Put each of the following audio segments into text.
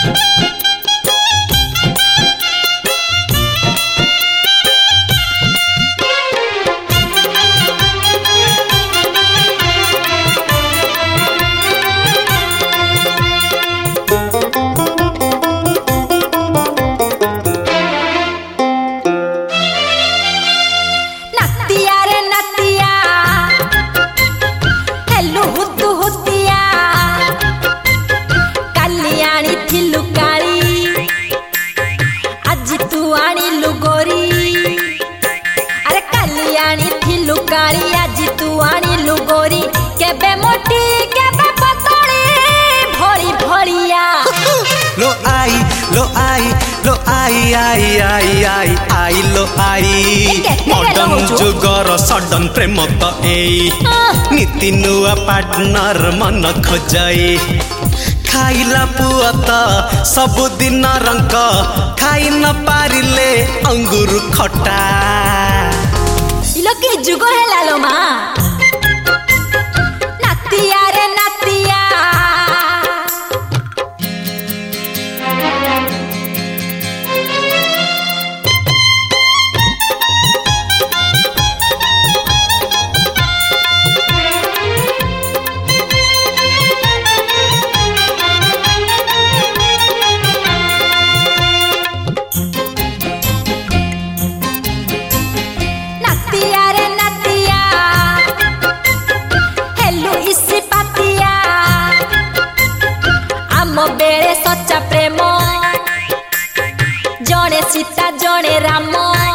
आई लो आई modern जुगर sudden प्रेम तो एई नीति नुआ पार्टनर मन खोजाई खाइला पुआ तो सबुदिन रंग खाई न पारिले अंगुर खटा इलोके जुग है लो मा नातिया रे नातिया बेड़े सच्चा प्रेम जड़े सीता जड़े राम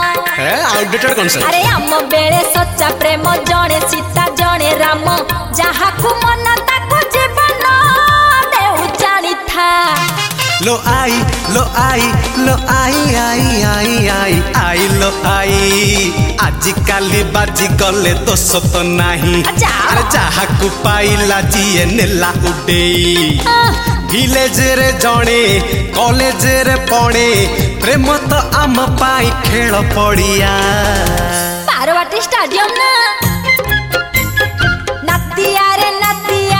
अरे आम बेड़े सच्चा प्रेम जड़े सीता जड़े राम जहाँ को मन ताको जीवन देउ जानी था लो आई लो आई लो आई आई आई आई आई लो आई आजिकाली बाजी गले दोष तो नहीं अरे जहाँ को पाइला जिए नेला उडेई विलेज रे जणे कॉलेज रे पड़े प्रेम तो आम पाई खेल पड़िया बारवाटी स्टेडियम ना नातिया रे नातिया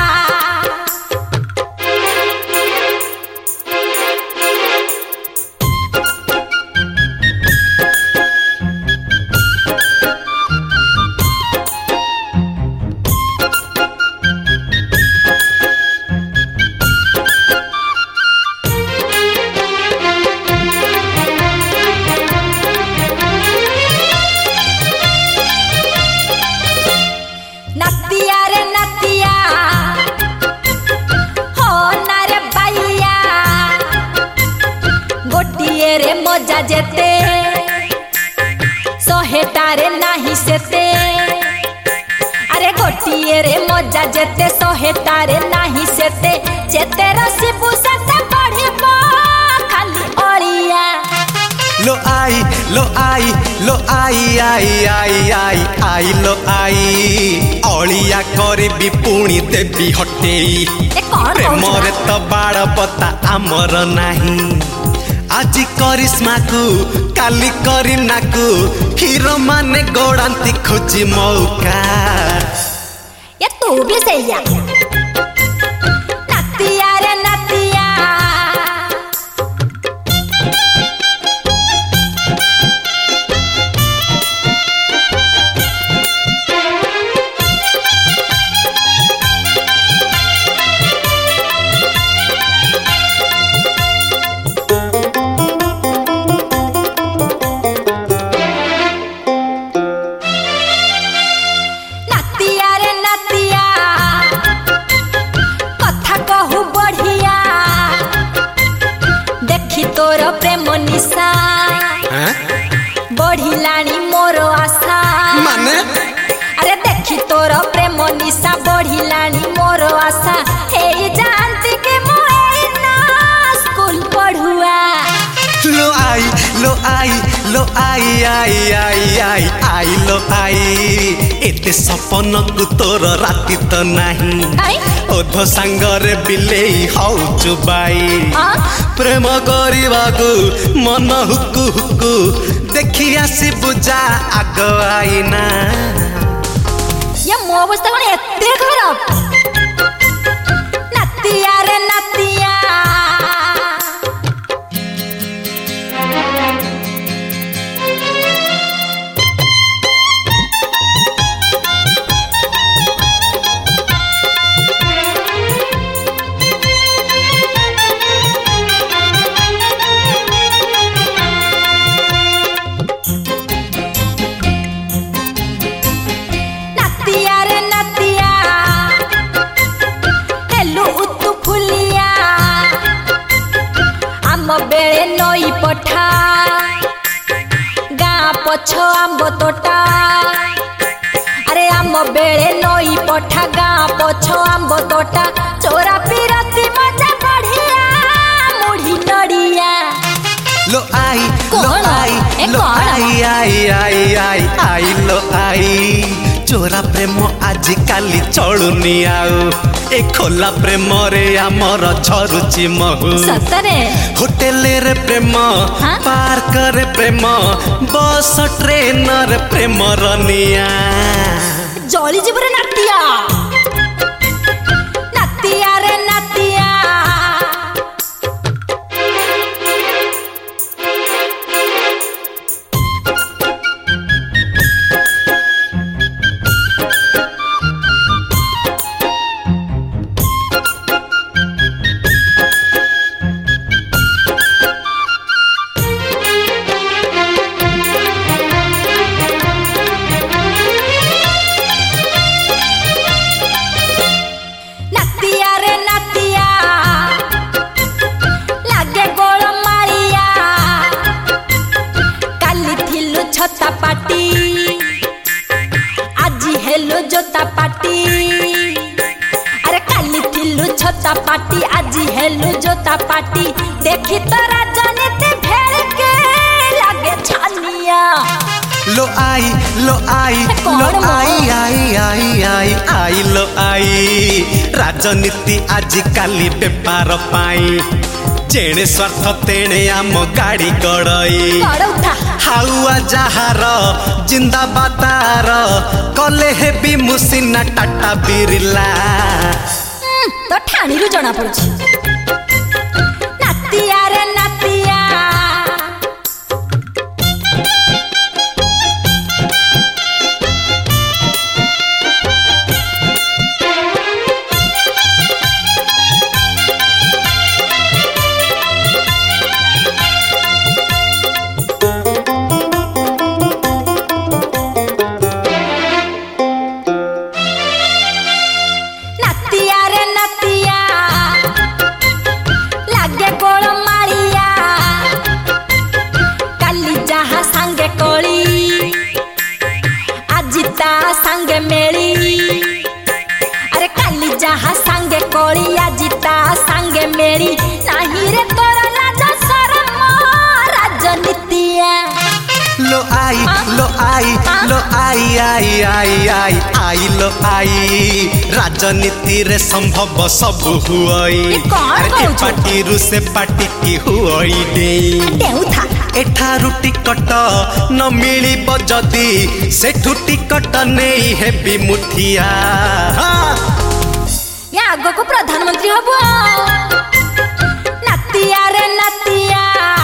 मजा जेते सोहेटारे नाही सेते अरे गोटिए रे मजा जेते सोहेटारे नाही सेते जेते रसिबु सेते पढ़िबो खाली ओरिया लो आई लो आई लो आई आई आई आई आई लो आई ओलिया करबी पुणी देवी हटेई प्रेम रे तो बाड़ पता आमर नाही आज करिश्मा को काली करीना को हीरो माने गोड़ांती खोजी मौका ये तू भी सही है नातिया रे नातिया तोर प्रेम निशा बढ़िलानी मोर आशा माने अरे देखी तोर प्रेम निशा बढ़िलानी मोर आशा हे जानती के मोए ना स्कूल पढ़ुआ लो आई लो आई लो आई आई आई आई आई लो आई एते सपन को तोर राति तो नहीं ओध सांगरे बिलेई हौ चुबाई प्रेम करवाकू मन हुकु हुकु देखी आसी बुझा आग आईना ये मो अवस्था कोन एते खराब नातिया रे नातिया बेले नई पठा गाँ पछ आंब तोटा अरे आम बेले नई पठा गाँ पछ आंब तोटा चोरा पीरती मजा बढ़िया मुढ़ी नड़िया लो आई लो आई आई आई आई आई लो आई चोरा प्रेम आज काली चलुनी आउ ए खोला प्रेम रे आमर झरुची महु सतरे होटेल रे प्रेम पार्क रे प्रेम बस ट्रेन रे प्रेम रनिया जली जीवरे नातिया नातिया रे नातिया छता पाटी आजी हेलो जोता पाटी अरे काली थिलु छता पाटी आजी हेलो जोता पाटी देखी तो राजनीति भेड़ के लागे छानिया लो आई लो आई लो आई आई आई आई आई लो आई राजनीति आज काली बेपार पाई जेणे स्वार्थ तेणे आम गाड़ी गड़ई हाउआ जहार जिंदाबादार कले हेबी मुसिना टाटा बिरला तो ठाणी रु जना पड़छ नातिया रे नातिया संगे मेली अरे काली जहा संगे कोली आजिता संगे मेली नहीं रे तोरा राजा शरम राजनीतिया लो आई लो आई लो आई आई आई आई आई लो आई राजनीति रे संभव सब हुई अरे पार्टी रु से पार्टी की हुई देउथा एठारु टिकट न मिली जदी सेठु टिकट नहीं हेबी मुठिया या आगो को प्रधानमंत्री हबो नातिया रे नातिया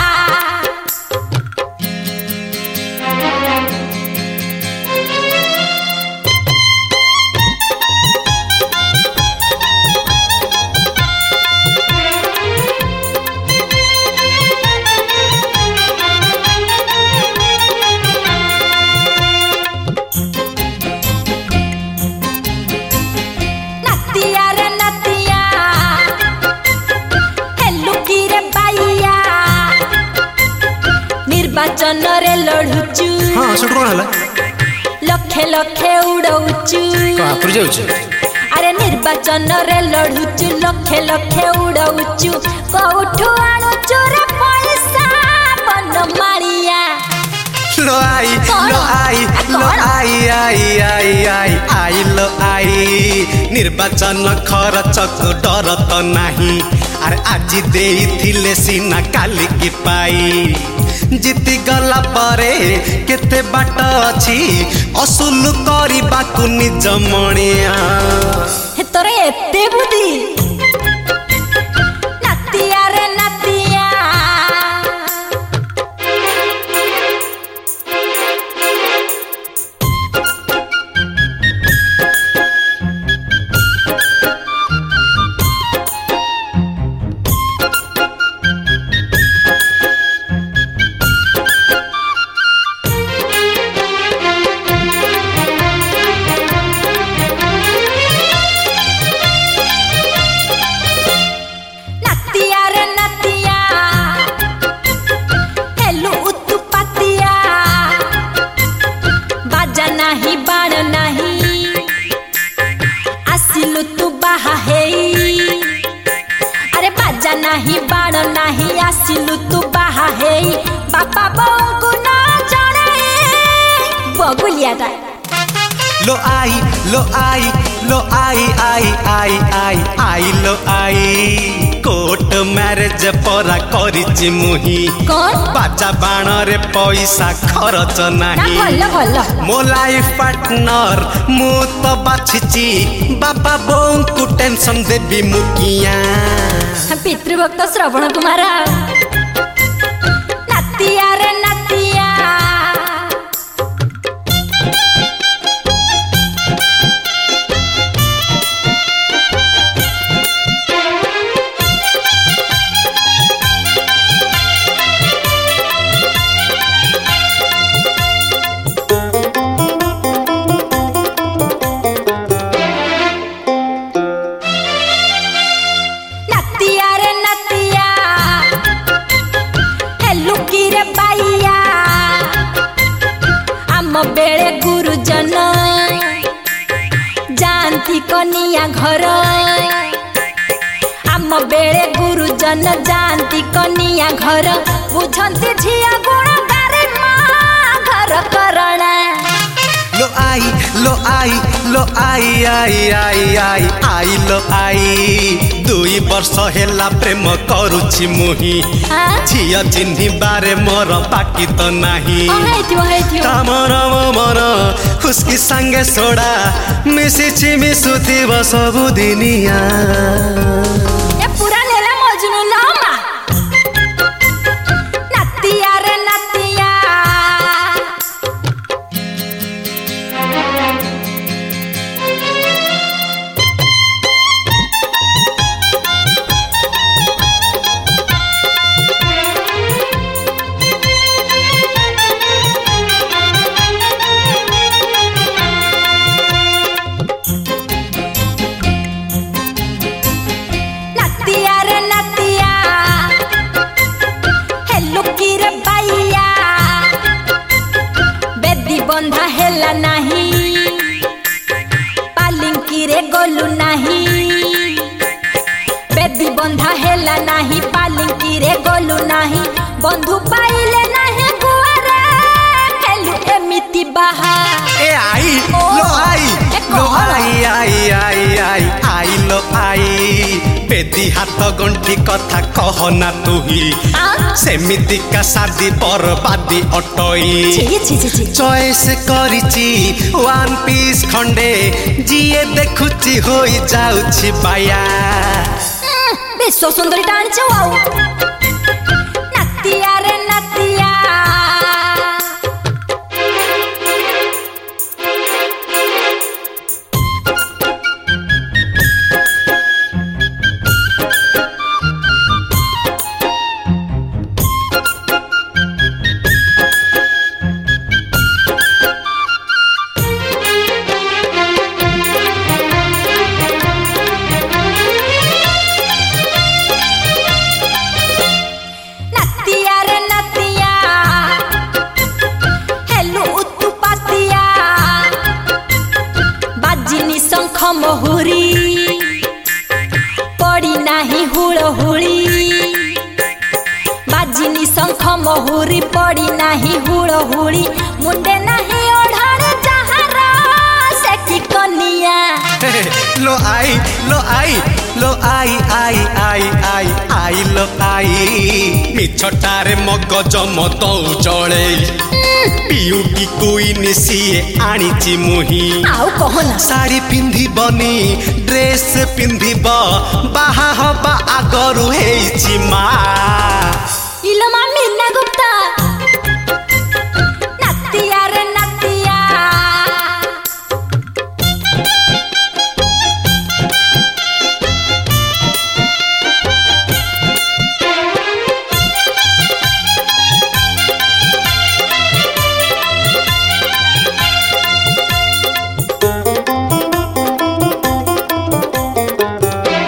निर्वाचन रे लड़ुचु हां सेठ कोन हला लखे लखे उड़ौचु कहां पर जाउछ अरे निर्वाचन रे लड़ुचु लखे लखे उड़ौचु कोठु आणुचु रे पैसा बन मारिया लो आई लो आई लो आई आई आई आई आई लो आई निर्वाचन खर्च को डर तो नहीं अरे आज देइथिले सीना काली की पाई जीति गला परे केते बाट अछि असुल करिबाकु निज मणिया हे तोरे एते बुद्धि नातिया रे नातिया बाजा नाही बाण नाही आसिलु तू बाहा हेई बापा बोऊ को ना जणाई बगुलियाटा लो आई आई लो आई कोर्ट मैरेज परा करिछि मुही बाजा बाण रे पैसा खरच नाही मो लाइफ पार्टनर मु तो बाछिछि बापा बोऊ को टेंशन देबी मुकिया पितृभक्त श्रवण कुमार नातिया रे नातिया बेले गुरुजन जानती कनिया घर आम बेले गुरुजन जानती कनिया घर बुझंती झिया गुण गारे मां घर करणा लो आई लो आई 2 वर्ष हेला प्रेम करुछि मुही झिया चिन्हि बारे मोर बाकी तो नाही तमर मन खुशकी संगे सोडा मिसिछि मिसुथिब सबु दिनिया ए पूरा लेला मजनू लामा नातिया रे नातिया बंधा हेला नहीं पालिंकी रे गोलू नहीं बेदी बंधा हेला नहीं पालिंकी रे गोलू नहीं बंधु पाइले नहीं गुआरे खेलु एमिति बाहा ए आई लो आई लो आई बेदी हाथ गंठी कथा कहना तुही सेमिति का शादी बर्बादी अटई चॉइस करिछि 1 पीस खंडे जिए देखुछि होई जाउछि बाया विश्व सुंदरी टाणिछौ आउ नातिया रे नातिया महुरी पड़ी नाही हुड़हुड़ी बाजिनी शंख महुरी पड़ी नाही हुड़हुड़ी मुंडे नाही ओढ़ारे जहारा से की कनिया लो आई लो आई मिछटारे मगज मत जळे ब्यूटी क्वीन सीए आनिछि मुही आउ कहना साड़ी पिंधी बनी ड्रेस पिंधिब बाहा हबा आगरु हेछि मा इलो मामी ना गुप्ता नातिया रे नातिया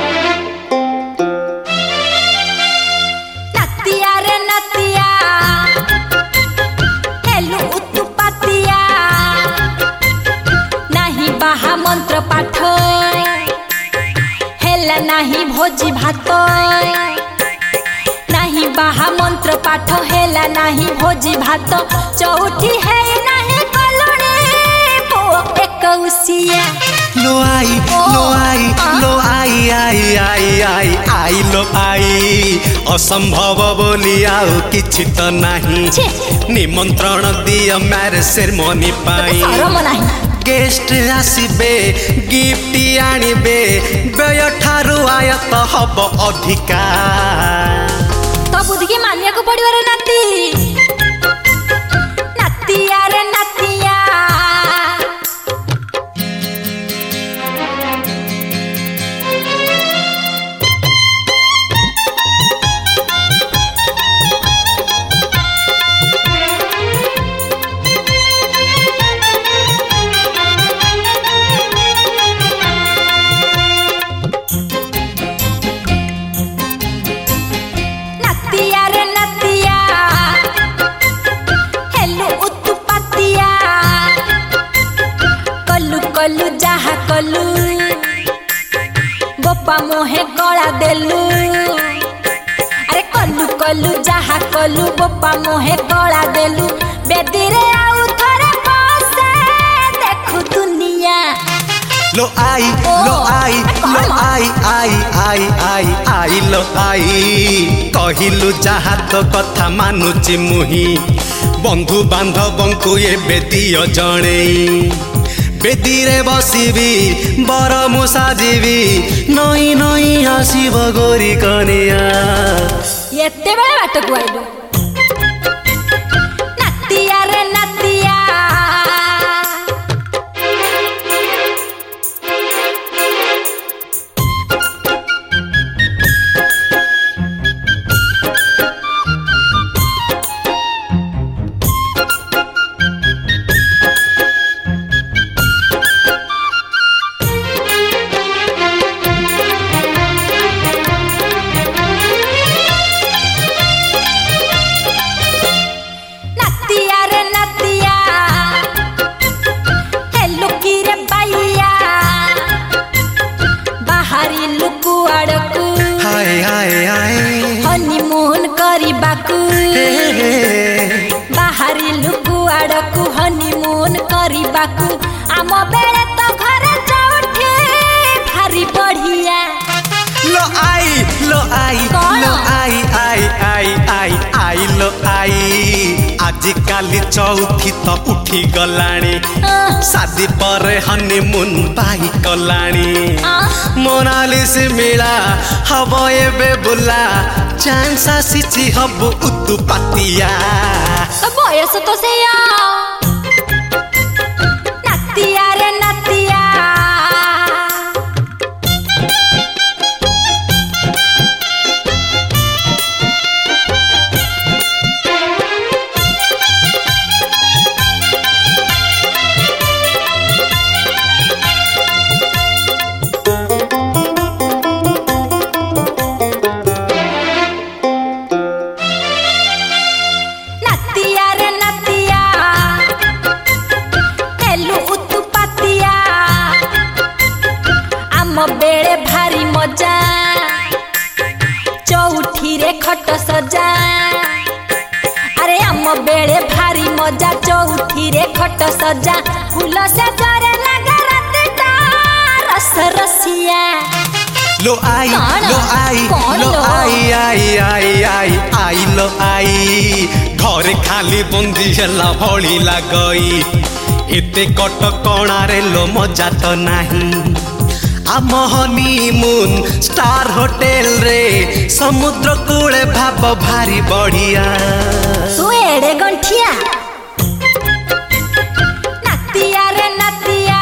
नातिया रे नातिया भोजी भात नहीं बाहा मंत्र पाठ हेला नहीं भोजी भात चौठी है नहीं कलुनी पो एकौसिया लो आई लो आई असंभव बोली आउ किछि तो नहीं निमंत्रण दियो मैरिज सेरेमनी पाई शरम नहीं गेस्ट आसीबे गिफ्ट आनिबे व्यय ठारू आयत हब अधिका तो बुद्धि के मानिया को पड़ियो रे नाती नातिया रे नातिया कलु जहा कलु गोपा मोहे गला देलु अरे कलु कलु जहा कलु गोपा मोहे गला देलु बेदी रे आउ थरे बसे देखु दुनिया लो आई लो आई कहिलु जहा तो कथा मानुची मुही बंधु बांधवंकु एबे दियो जणे बेदीरे बसिबी बर मुसा जीवी नई नई आसीब गोरी कनिया एते बेला बाट को आइलो नातिया रे नातिया हनीमून करिबाकू बाहरी लुकु आड़कू हनीमून करिबाकू आम बेले तो घरे चौठी भारी बढ़िया लो आई आज काली चौथी तो उठी गलाणी शादी पर हनीमून पाई कलाणी मोनालिस मिला हब एबे बुला चांस आसीची हब उतु पातिया बयस तो सेया नातिया रे नातिया बेले भारी मजा चौठी रे खट सजा अरे आम बेले भारी मजा चौठी रे खट सजा फूल से जरे लगा रातटा रस रसिया लो आई लो आई घर खाली बंदी हला भली लागई एते कट कणारे लो मजा तो नहीं आम हनीमून स्टार होटेल रे समुद्र कूले भाब भारी बढ़िया तू एड़े गंठिया नातिया रे नातिया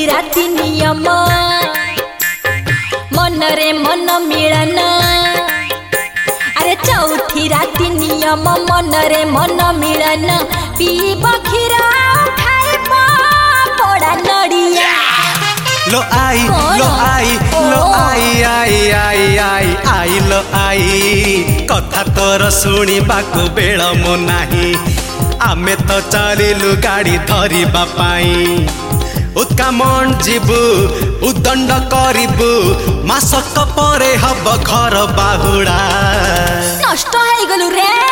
राति नियम मन रे मन मिलन अरे चौथी राति नियम मन रे मन मिलन पीब खीर खाइब पोड़ा नड़िया लो आई लो आई कथा तोर शुणिबाकू बेल मो नाही आमे तो चलिलु गाड़ी धरिबा पाई उत्कामण जीवु उदंड करिबु मासक परे हब घर बाहुड़ा नष्ट है गलु रे।